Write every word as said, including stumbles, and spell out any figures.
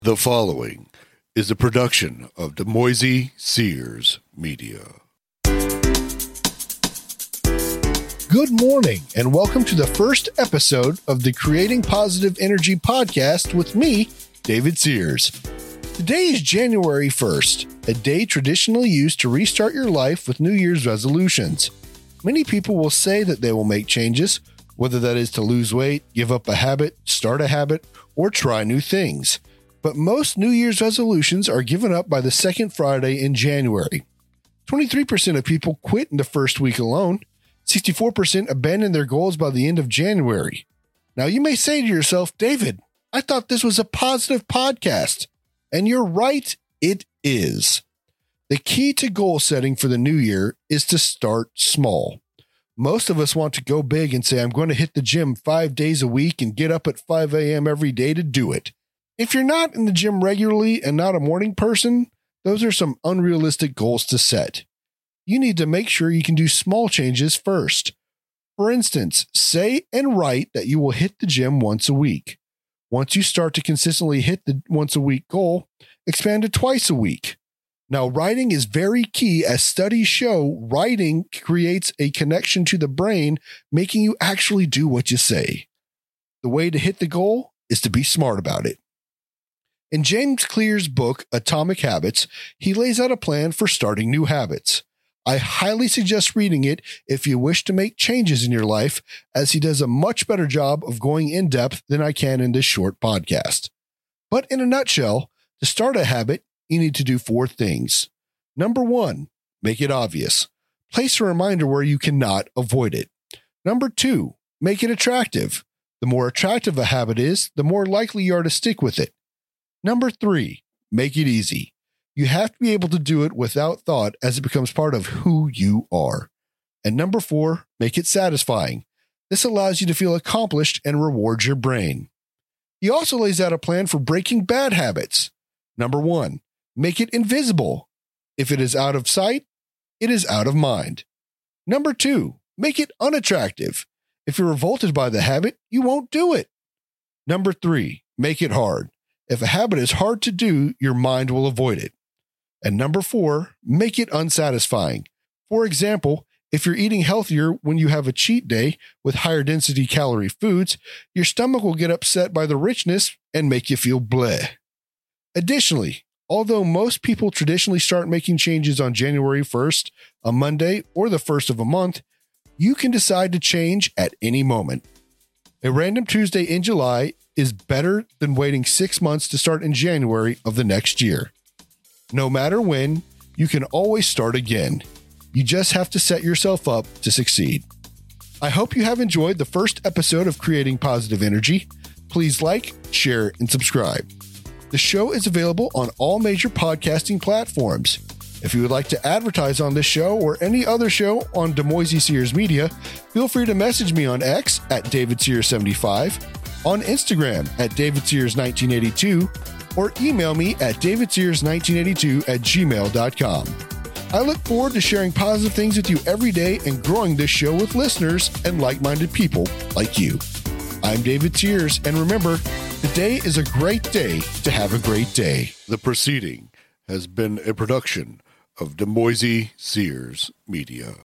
The following is a production of Demoisey Sears Media. Good morning, and welcome to the first episode of the Creating Positive Energy podcast with me, David Sears. Today is January first, a day traditionally used to restart your life with New Year's resolutions. Many people will say that they will make changes, whether that is to lose weight, give up a habit, start a habit, or try new things. But most New Year's resolutions are given up by the second Friday in January. twenty-three percent of people quit in the first week alone. sixty-four percent abandon their goals by the end of January. Now you may say to yourself, David, I thought this was a positive podcast. And you're right, it is. The key to goal setting for the new year is to start small. Most of us want to go big and say, I'm going to hit the gym five days a week and get up at five a.m. every day to do it. If you're not in the gym regularly and not a morning person, those are some unrealistic goals to set. You need to make sure you can do small changes first. For instance, say and write that you will hit the gym once a week. Once you start to consistently hit the once a week goal, expand to twice a week. Now, writing is very key, as studies show writing creates a connection to the brain, making you actually do what you say. The way to hit the goal is to be smart about it. In James Clear's book, Atomic Habits, he lays out a plan for starting new habits. I highly suggest reading it if you wish to make changes in your life, as he does a much better job of going in depth than I can in this short podcast. But in a nutshell, to start a habit, you need to do four things. Number one, make it obvious. Place a reminder where you cannot avoid it. Number two, make it attractive. The more attractive a habit is, the more likely you are to stick with it. Number three, make it easy. You have to be able to do it without thought, as it becomes part of who you are. And number four, make it satisfying. This allows you to feel accomplished and rewards your brain. He also lays out a plan for breaking bad habits. Number one, make it invisible. If it is out of sight, it is out of mind. Number two, make it unattractive. If you're revolted by the habit, you won't do it. Number three, make it hard. If a habit is hard to do, your mind will avoid it. And number four, make it unsatisfying. For example, if you're eating healthier when you have a cheat day with higher density calorie foods, your stomach will get upset by the richness and make you feel bleh. Additionally, although most people traditionally start making changes on January first, a Monday, or the first of a month, you can decide to change at any moment. A random Tuesday in July is better than waiting six months to start in January of the next year. No matter when, you can always start again. You just have to set yourself up to succeed. I hope you have enjoyed the first episode of Creating Positive Energy. Please like, share, and subscribe. The show is available on all major podcasting platforms. If you would like to advertise on this show or any other show on Demoisey Sears Media, feel free to message me on X at David Sears seventy-five, on Instagram at David Sears nineteen eighty-two, or email me at david sears nineteen eighty-two at gmail dot com. I look forward to sharing positive things with you every day and growing this show with listeners and like-minded people like you. I'm David Sears, and remember, today is a great day to have a great day. The proceeding has been a production of Demoisey Sears Media.